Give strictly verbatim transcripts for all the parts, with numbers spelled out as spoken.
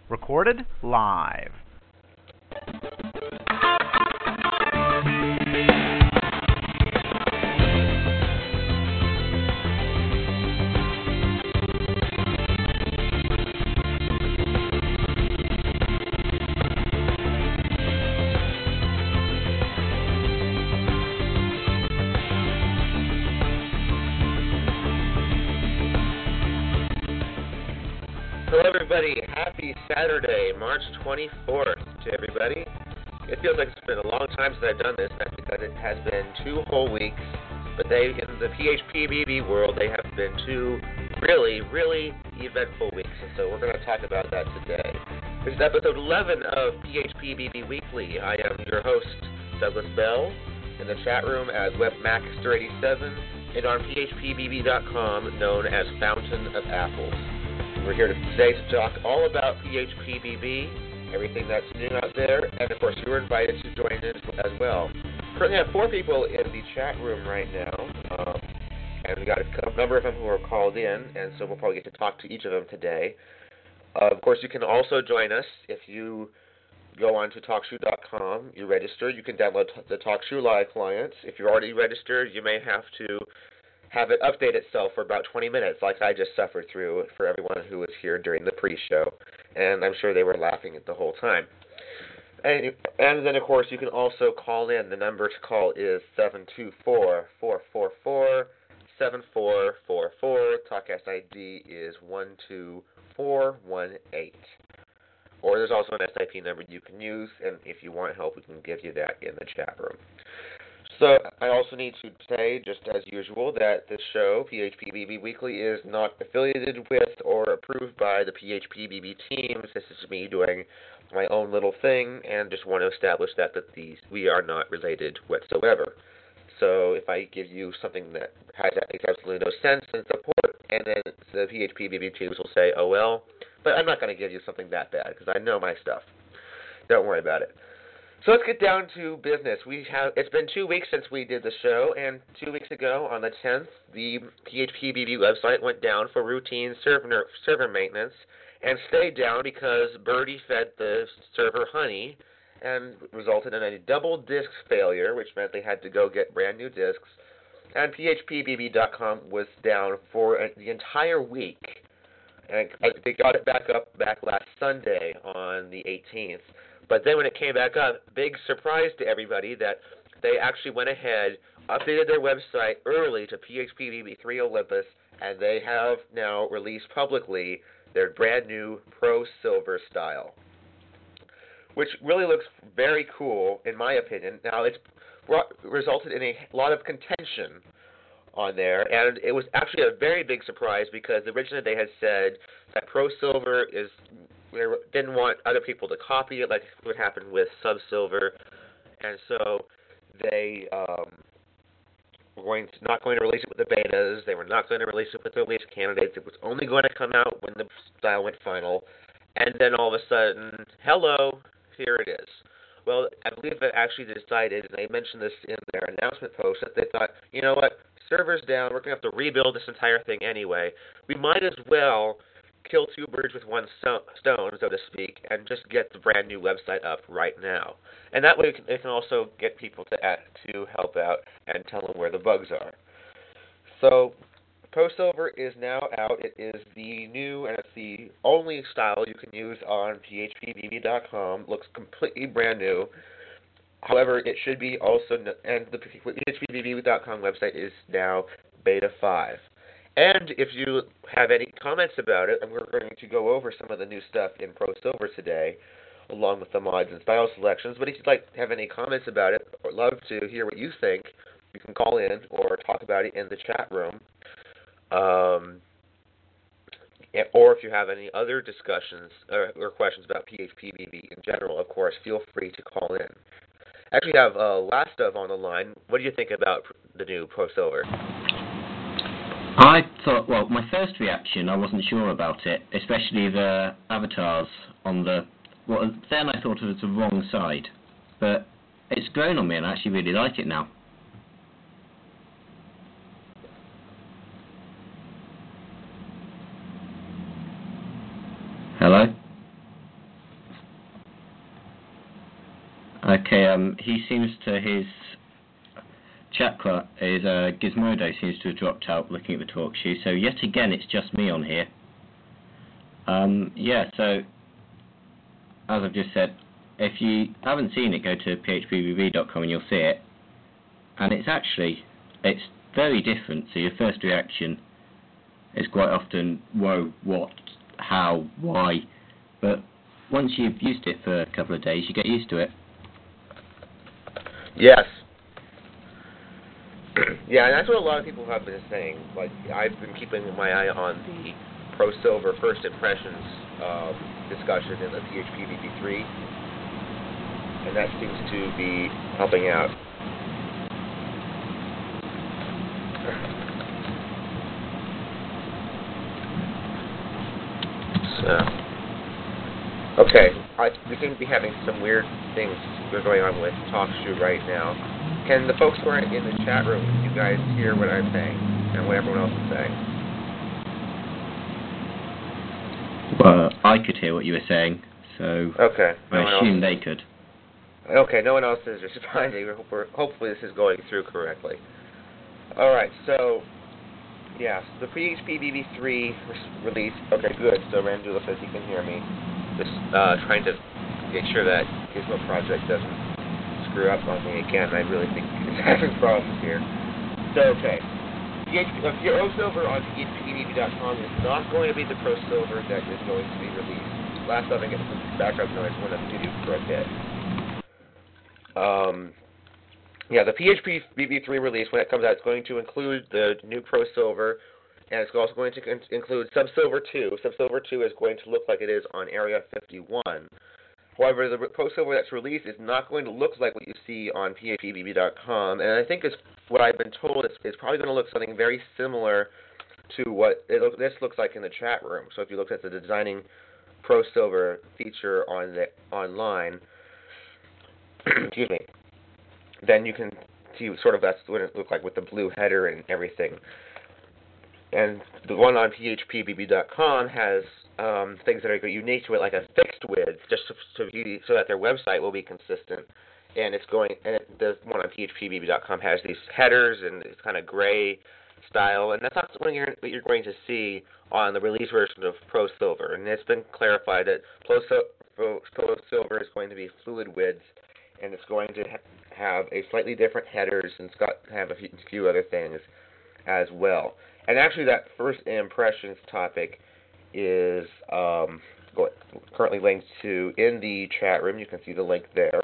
Recorded live. Hello, everybody. Happy Saturday, March twenty-fourth to everybody. It feels like it's been a long time since I've done this. That's because it has been two whole weeks. But they, in the P H P B B world, they have been two really, really eventful weeks. And so we're going to talk about that today. This is episode eleven of P H P B B Weekly. I am your host, Douglas Bell, in the chat room as Webmaster eighty-seven, and on P H P B B dot com, known as Fountain of Apples. We're here today to talk all about P H P B B, everything that's new out there, and of course you're invited to join in as well. Currently have four people in the chat room right now, um, and we got a number of them who are called in, and so we'll probably get to talk to each of them today. Uh, of course, you can also join us if you go on to talk shoe dot com, you register, you can download the TalkShoe Live client. If you're already registered, you may have to have it update itself for about twenty minutes, like I just suffered through for everyone who was here during the pre-show. And I'm sure they were laughing at the whole time. And, and then, of course, you can also call in. The number to call is seven two four, four four four, seven four four four. Talk S I D is one two four one eight. Or there's also an S I P number you can use, and if you want help, we can give you that in the chat room. So I also need to say, just as usual, that this show, P H P B B Weekly, is not affiliated with or approved by the P H P B B teams. This is me doing my own little thing, and just want to establish that, that these we are not related whatsoever. So if I give you something that has absolutely no sense and support, and then the P H P B B teams will say, oh well, but I'm not going to give you something that bad, because I know my stuff. Don't worry about it. So let's get down to business. We have It's been two weeks since we did the show, and two weeks ago, on the tenth, the P H P B B website went down for routine server, server maintenance, and stayed down because Birdie fed the server honey, and resulted in a double disk failure, which meant they had to go get brand new disks, and P H P B B dot com was down for the entire week, and they got it back up back last Sunday on the eighteenth. But then when it came back up, big surprise to everybody that they actually went ahead, updated their website early to P H P B B three Olympus, and they have now released publicly their brand new Pro Silver style, which really looks very cool, in my opinion. Now, it's brought, resulted in a lot of contention on there, and it was actually a very big surprise because originally they had said that Pro Silver is... They didn't want other people to copy it like what happened with Sub Silver, and so they um, were going to, not going to release it with the betas. They were not going to release it with the release candidates. It was only going to come out when the style went final, and then all of a sudden, hello, here it is. Well, I believe they actually decided, and they mentioned this in their announcement post, that they thought, you know what, server's down, we're going to have to rebuild this entire thing anyway. We might as well kill two birds with one stone, so to speak, and just get the brand new website up right now. And that way it can also get people to act, to help out and tell them where the bugs are. So Pro Silver is now out. It is the new, and it's the only style you can use on P H P B B dot com. Looks completely brand new. However, it should be also, and the P H P B B dot com website is now Beta five. And if you have any comments about it, and we're going to go over some of the new stuff in Pro Silver today, along with the mods and style selections. But if you'd like to have any comments about it, or love to hear what you think, you can call in or talk about it in the chat room. Um, or if you have any other discussions or, or questions about P H P B B in general, of course, feel free to call in. Actually, we have uh, Lastov on the line. What do you think about the new Pro Silver? I thought, well, my first reaction, I wasn't sure about it, especially the avatars on the, well, then I thought it was the wrong side, but it's grown on me and I actually really like it now. Hello? Okay, um, he seems to, his chat cl- his uh, Gizmodo seems to have dropped out looking at the talk show, so yet again it's just me on here. Um, yeah, so, as I've just said, if you haven't seen it, go to p h p b b dot com and you'll see it. And it's actually, it's very different, so your first reaction is quite often, whoa, what, how, why, but once you've used it for a couple of days, you get used to it. Yes. Yeah, and that's what a lot of people have been saying. Like, I've been keeping my eye on the Pro Silver First Impressions um, discussion in the P H P V B three, and that seems to be helping out. So, okay, I, we seem to be having some weird things going on with TalkShoe right now. Can the folks who are in the chat room, you guys hear what I'm saying and what everyone else is saying? Well, I could hear what you were saying, so okay, no I assume else. they could. Okay, no one else is responding. Hopefully this is going through correctly. All right, so, yes, the P H P V B three release. Okay, good. So Randula says he can hear me. Just uh, trying to make sure that Gizmo Project doesn't screw up on me again. I really think he's having problems here. So, okay. P H P, uh, your O Silver on P H P V B dot com is not going to be the Pro Silver that is going to be released. Last time I get some background noise when I'm muted for a bit. Um, yeah, the P H P V B three release, when it comes out, it's going to include the new Pro Silver, and it's also going to con- include Subsilver two. Subsilver two is going to look like it is on Area fifty-one. However, the Pro Silver that's released is not going to look like what you see on P H P V B dot com, and I think it's what I've been told is it's probably going to look something very similar to what it look, this looks like in the chat room. So if you look at the Designing Pro Silver feature on the online, excuse me, then you can see sort of that's what it looked like with the blue header and everything. And the one on P H P V B dot com has um, things that are unique to it, like a fixed width, just so, so that their website will be consistent. And it's going, and it, the one on P H P V B dot com has these headers and it's kind of gray style, and that's not what you're, what you're going to see on the release version of Pro Silver. And it's been clarified that Pro, Pro, Pro Silver is going to be fluid width, and it's going to ha- have a slightly different headers, and it's got to have a few, few other things as well. And actually, that first impressions topic is um, currently linked to in the chat room. You can see the link there.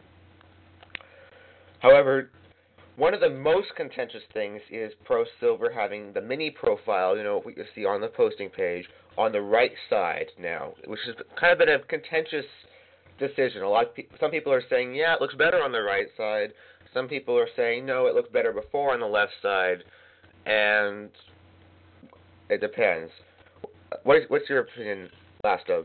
However, one of the most contentious things is Pro Silver having the mini profile, you know, what you see on the posting page, on the right side now, which has kind of been a contentious decision. A lot of pe- some people are saying, yeah, it looks better on the right side. Some people are saying, no, it looks better before on the left side. And it depends. What is, what's your opinion, Last of?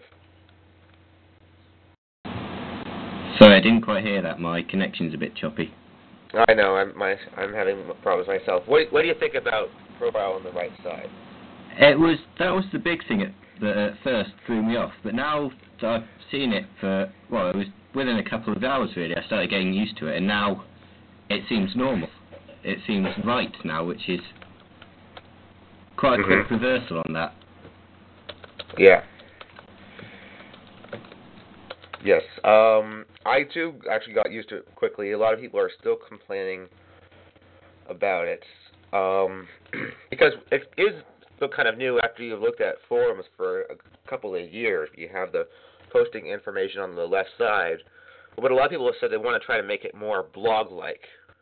Sorry, I didn't quite hear that. My connection's a bit choppy. I know. I'm my I'm having problems myself. What What do you think about profile on the right side? It was that was the big thing at, that at first threw me off. But now that I've seen it for well, it was within a couple of hours really. I started getting used to it, and now it seems normal. It seems right now, which is quite a mm-hmm. quick reversal on that. Yeah. Yes. Um, I, too, actually got used to it quickly. A lot of people are still complaining about it. Um, because it is still kind of new after you've looked at forums for a couple of years. You have the posting information on the left side. But a lot of people have said they want to try to make it more blog-like.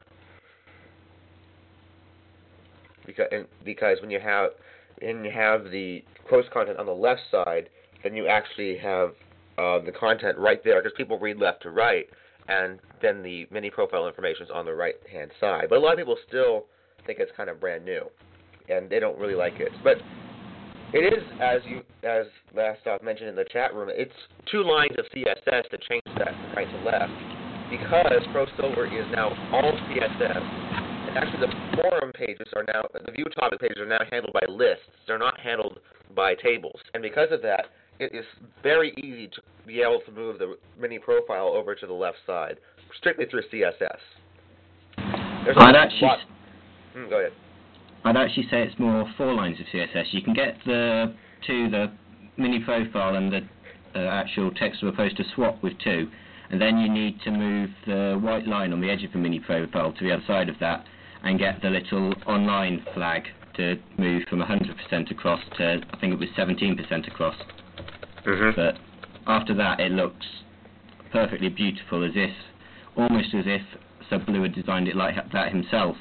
Because, and, because when you have when you have the post content on the left side, then you actually have uh, the content right there, because people read left to right, and then the mini profile information is on the right-hand side. But a lot of people still think it's kind of brand new, and they don't really like it. But it is, as you as last off mentioned in the chat room, it's two lines of C S S to change that from right to left, because Pro Silver is now all C S S. Actually, the forum pages are now, the view topic pages are now handled by lists. They're not handled by tables. And because of that, it is very easy to be able to move the mini profile over to the left side. strictly through C S S. There's I'd actually, lot... mm, go ahead. I'd actually say it's more four lines of C S S. You can get the two, the mini profile and the uh, actual text of a poster swap with two, and then you need to move the white line on the edge of the mini profile to the other side of that, and get the little online flag to move from one hundred percent across to, I think it was seventeen percent across. Mm-hmm. But after that, it looks perfectly beautiful, as if, almost as if Subblue had designed it like that himself.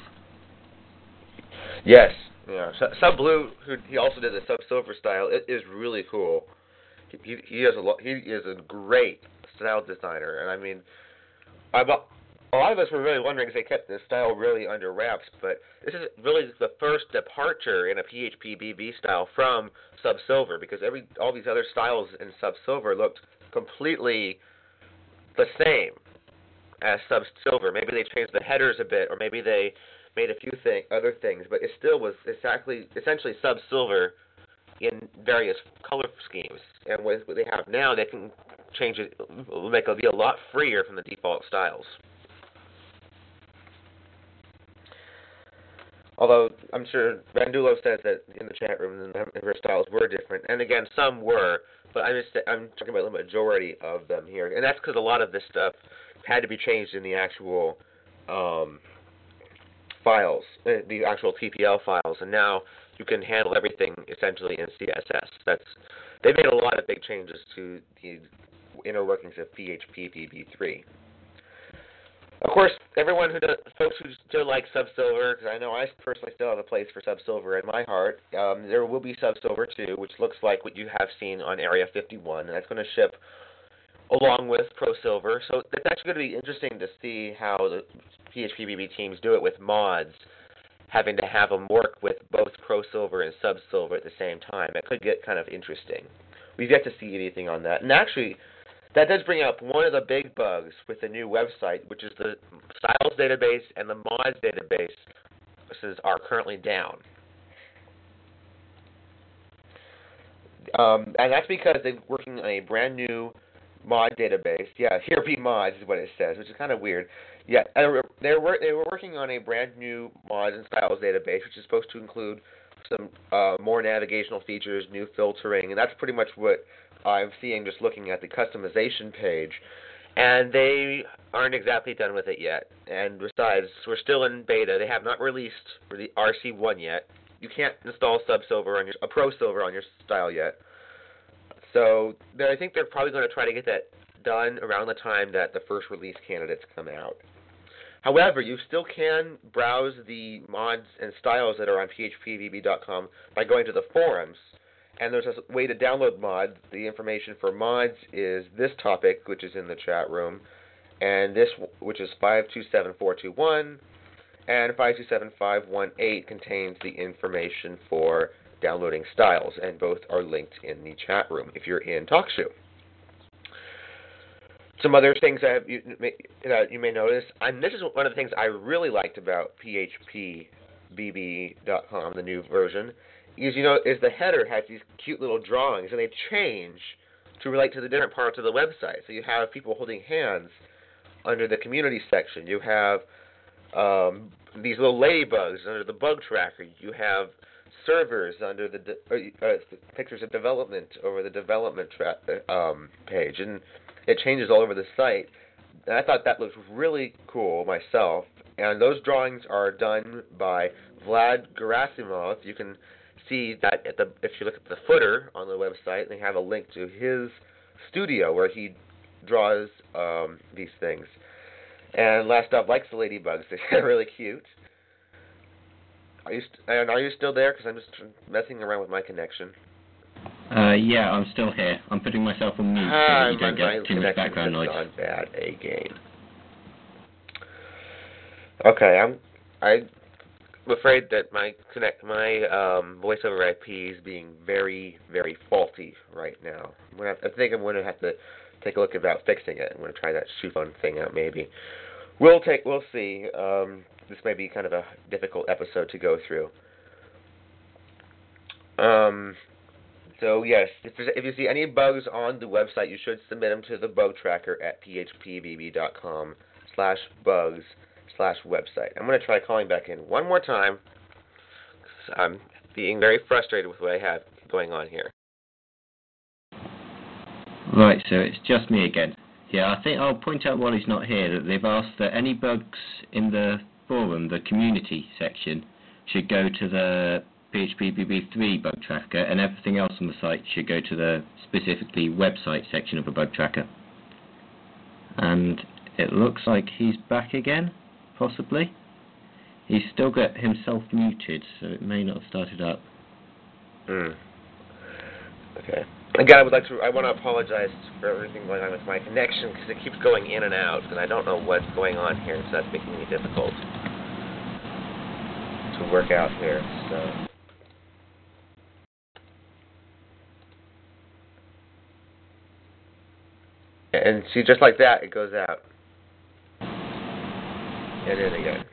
Yes. Yeah. Subblue, who he also did the Sub Silver style, it is really cool. He he, he is a lo- he is a great style designer, and I mean, I'm, a lot of us were really wondering because they kept this style really under wraps, but this is really the first departure in a P H P B B style from Sub Silver, because every all these other styles in Sub Silver looked completely the same as Sub Silver. Maybe they changed the headers a bit, or maybe they made a few thing, other things, but it still was exactly essentially Sub Silver in various color schemes. And with what they have now, they can change it, make it be a lot freer from the default styles. Although I'm sure Randulo says that in the chat room that her styles were different, and again, some were, but I'm just I'm talking about the majority of them here, and that's because a lot of this stuff had to be changed in the actual um, files, the actual T P L files, and now you can handle everything essentially in C S S. That's they made a lot of big changes to the inner workings of P H P B B three. Of course, everyone who does, folks who still like Sub Silver, because I know I personally still have a place for Sub Silver in my heart, um, there will be Sub Silver two, which looks like what you have seen on Area fifty-one, and that's going to ship along with Pro Silver. So it's actually going to be interesting to see how the P H P B B teams do it with mods, having to have them work with both Pro Silver and Sub Silver at the same time. It could get kind of interesting. We've yet to see anything on that. And actually, that does bring up one of the big bugs with the new website, which is the styles database and the mods database are currently down. Um, and that's because they're working on a brand new mod database. Yeah, here be mods is what it says, which is kind of weird. Yeah, they were, they were working on a brand new mods and styles database, which is supposed to include some uh, more navigational features, new filtering, and that's pretty much what I'm seeing just looking at the customization page. And they aren't exactly done with it yet. And besides, we're still in beta. They have not released for the R C one yet. You can't install Sub Silver on your a Pro Silver on your style yet. So I think they're probably going to try to get that done around the time that the first release candidates come out. However, you still can browse the mods and styles that are on P H P B B dot com by going to the forums. And there's a way to download mods. The information for mods is this topic, which is in the chat room, and this, which is five two seven four two one, and five two seven five one eight contains the information for downloading styles, and both are linked in the chat room if you're in TalkShoe. Some other things that you may, that you may notice, and this is one of the things I really liked about P H P B B dot com, the new version, is, you know, is the header has these cute little drawings, and they change to relate to the different parts of the website. So you have people holding hands under the community section. You have um, these little ladybugs under the bug tracker. You have servers under the de- uh, pictures of development over the development tra- um, page, and it changes all over the site. And I thought that looked really cool myself. And those drawings are done by Vlad Gerasimov. You can see that at the if you look at the footer on the website, they have a link to his studio where he draws um, these things. And last up, likes the ladybugs. They're really cute. Are you st- and are you still there? Because I'm just messing around with my connection. Uh, yeah, I'm still here. I'm putting myself on mute so that you don't get too much background noise. Gone bad again. Okay, I'm. I'm afraid that my connect my um, voice over I P is being very, very faulty right now. I'm gonna have, I think I'm going to have to take a look about fixing it. I'm going to try that shoe phone thing out maybe. We'll take. We'll see. Um, this may be kind of a difficult episode to go through. Um. So yes, if, if you see any bugs on the website, you should submit them to the bug tracker at P H P B B dot com slash bugs slash website. I'm going to try calling back in one more time. I'm being very frustrated with what I have going on here. Right, so it's just me again. Yeah, I think I'll point out while he's not here that they've asked that any bugs in the forum, the community section, should go to the P H P B B three bug tracker, and everything else on the site should go to the specifically website section of the bug tracker. And it looks like he's back again, possibly. He's still got himself muted, so it may not have started up. Hmm. Okay. Again, I would like to. I want to apologize for everything going on with my connection because it keeps going in and out, and I don't know what's going on here, so that's making me difficult to work out here. So. And see, just like that, it goes out. And in again.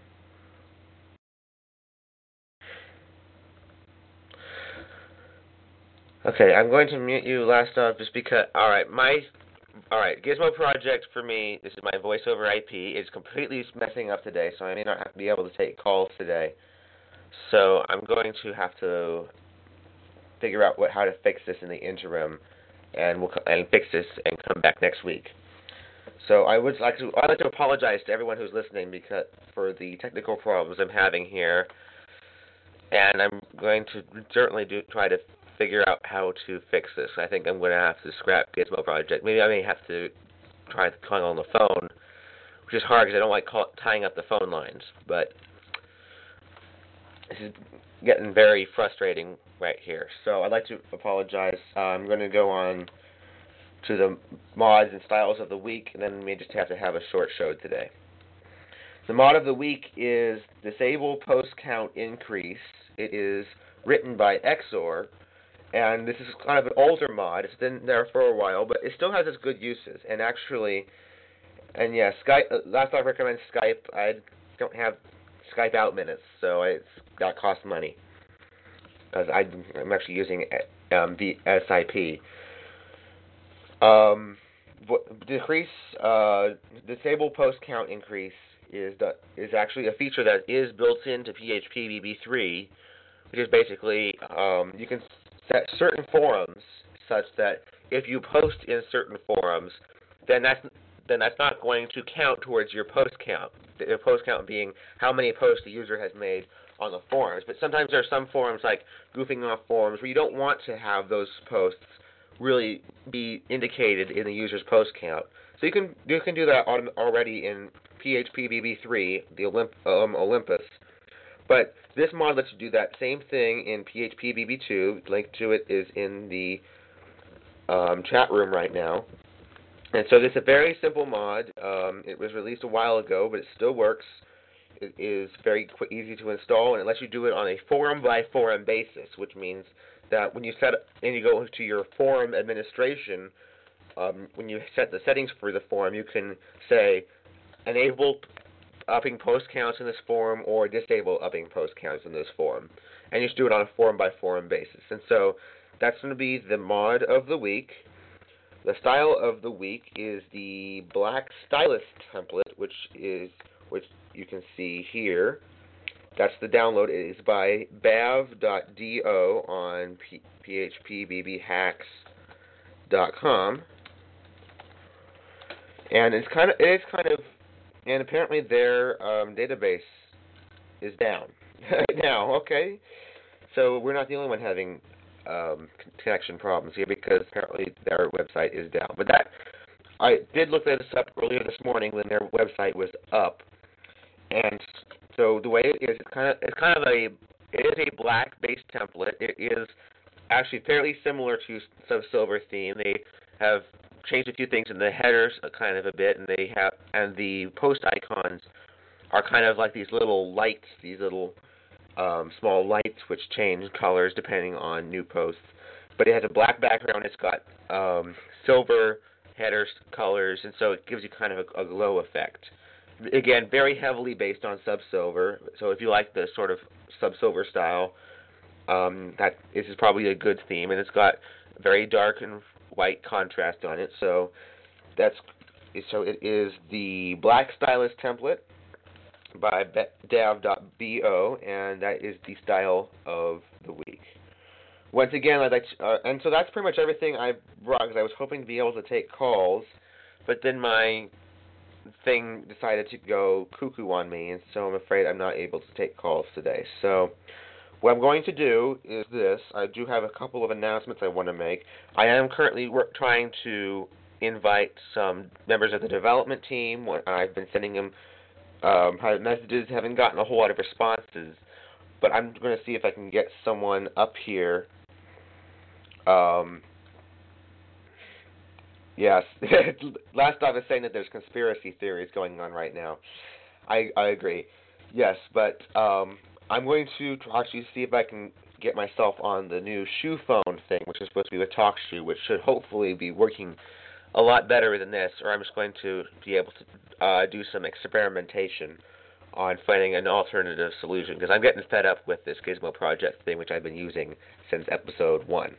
Okay, I'm going to mute you last off just because, alright, my, alright, Gizmo Project for me, this is my voice over I P, is completely messing up today, so I may not have to be able to take calls today. So I'm going to have to figure out what, how to fix this in the interim, and we'll and fix this and come back next week. So I would like to, I'd like to apologize to everyone who's listening because for the technical problems I'm having here, and I'm going to certainly do try to figure out how to fix this. I think I'm going to have to scrap Gizmo Project. Maybe I may have to try calling on the phone, which is hard because I don't like call, tying up the phone lines. But this is getting very frustrating right here. So I'd like to apologize. Uh, I'm going to go on to the mods and styles of the week, and then we may just have to have a short show today. The mod of the week is Disable Post Count Increase. It is written by Exor. And this is kind of an older mod. It's been there for a while, but it still has its good uses. And actually, and yeah, Skype. Uh, last I recommend Skype. I don't have Skype out minutes, so it's that costs money because I'm actually using um, the S I P. Um, decrease uh, disable post count increase is the, is actually a feature that is built into P H P B B three, which is basically um, you can set certain forums such that if you post in certain forums, then that's then that's not going to count towards your post count. The post count being how many posts the user has made on the forums. But sometimes there are some forums like goofing off forums where you don't want to have those posts really be indicated in the user's post count. So you can you can do that already in P H P B B three, the Olymp um, Olympus. But this mod lets you do that same thing in P H P B B two. Link to it is in the um, chat room right now. And so this is a very simple mod. Um, it was released a while ago, but it still works. It is very quick, easy to install, and it lets you do it on a forum-by-forum basis, which means that when you set and you go to your forum administration, um, when you set the settings for the forum, you can say enable upping post counts in this forum or disable upping post counts in this forum. And you should do it on a forum-by-forum basis. And so that's going to be the mod of the week. The style of the week is the Black Stylus template, which is which you can see here. That's the download. It is by bav dot do on P H P B B hacks dot com. And it's kind of it is kind of and apparently their um, database is down now. Okay, so we're not the only one having um, connection problems here because apparently their website is down. But that I did look this up earlier this morning when their website was up, and so the way it is, it's kind of it's kind of a it is a black-based template. It is actually fairly similar to Subsilver theme. They have changed a few things in the headers kind of a bit, and they have and the post icons are kind of like these little lights, these little um, small lights which change colors depending on new posts. But it has a black background. It's got um, silver headers colors, and so it gives you kind of a, a glow effect. Again, very heavily based on Subsilver. So if you like the sort of Subsilver style, um, that this is probably a good theme, and it's got very dark and white contrast on it. So that's so it is the Black Stylus template by dav dot bo, and that is the style of the week. Once again, I'd like to, uh, and so that's pretty much everything I brought, because I was hoping to be able to take calls, but then my thing decided to go cuckoo on me, and so I'm afraid I'm not able to take calls today. So what I'm going to do is this. I do have a couple of announcements I want to make. I am currently work, trying to invite some members of the development team. I've been sending them um, private messages, haven't gotten a whole lot of responses, but I'm going to see if I can get someone up here. Um, yes, last I was saying that there's conspiracy theories going on right now. I, I agree. Yes, but um, I'm going to actually see if I can get myself on the new shoe phone thing, which is supposed to be with TalkShoe, which should hopefully be working a lot better than this, or I'm just going to be able to uh, do some experimentation on finding an alternative solution, because I'm getting fed up with this Gizmo project thing, which I've been using since episode one.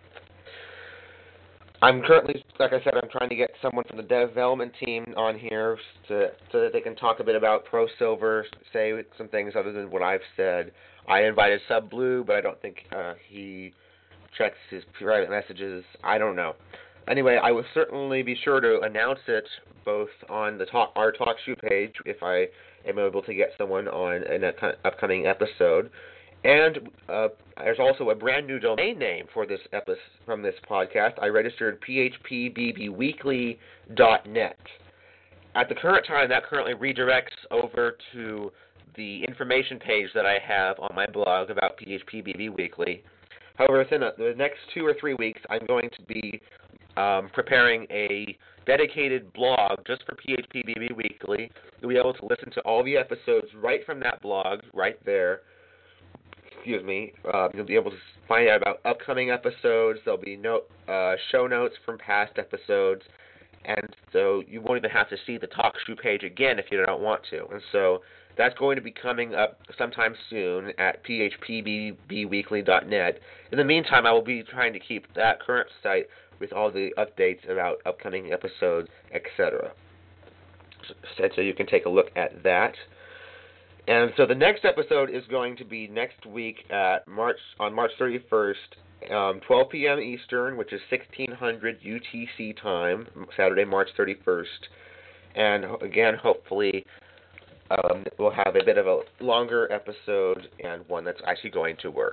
I'm currently, like I said, I'm trying to get someone from the development team on here to, so that they can talk a bit about Pro Silver, say some things other than what I've said. I invited Sub Blue, but I don't think uh, he checks his private messages. I don't know. Anyway, I will certainly be sure to announce it both on the talk, our TalkShoe page if I am able to get someone on an upcoming episode. And uh, there's also a brand new domain name for this episode from this podcast. I registered p h p b b weekly dot net. At the current time, that currently redirects over to the information page that I have on my blog about P H P B B Weekly. However, within a, the next two or three weeks, I'm going to be um, preparing a dedicated blog just for P H P B B Weekly. You'll be able to listen to all the episodes right from that blog, right there. Excuse me. Uh, you'll be able to find out about upcoming episodes. There'll be no, uh, show notes from past episodes. And so you won't even have to see the TalkShoe page again if you don't want to. And so that's going to be coming up sometime soon at p h p b b weekly dot net. In the meantime, I will be trying to keep that current site with all the updates about upcoming episodes, et cetera. So, so you can take a look at that. And so the next episode is going to be next week at March on March thirty-first, um, twelve p.m. Eastern, which is sixteen hundred U T C time, Saturday, March thirty-first. And again, hopefully, um, we'll have a bit of a longer episode and one that's actually going to work.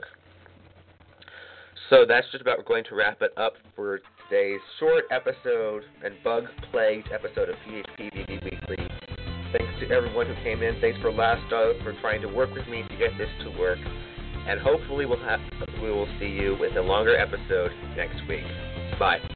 So that's just about going to wrap it up for today's short episode and bug-plagued episode of P H P B B Weekly. Thanks to everyone who came in. Thanks for last uh, for trying to work with me to get this to work. And hopefully we'll have we will see you with a longer episode next week. Bye.